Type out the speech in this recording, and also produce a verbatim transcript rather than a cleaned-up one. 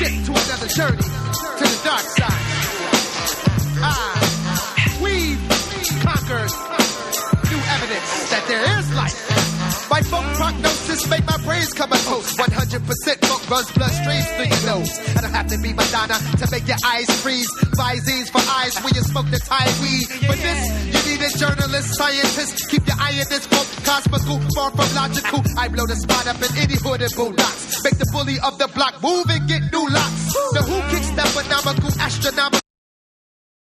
ship to another journey, to the dark side. Ah, we've conquered new evidence that there is life. My folk prognosis made my brains come a host. one hundred percent folk buzz bloodstreams through your nose. I don't have to be Madonna to make your eyes freeze. Visines for eyes when you smoke the Thai weed. For this, you need a journalist, scientist. Keep your eye in this book, cosmical, far from logical. I blow the spot up in any hood and boondocks. Make the bully of the block move and get new locks. The who kicks that phenomenal, astronomical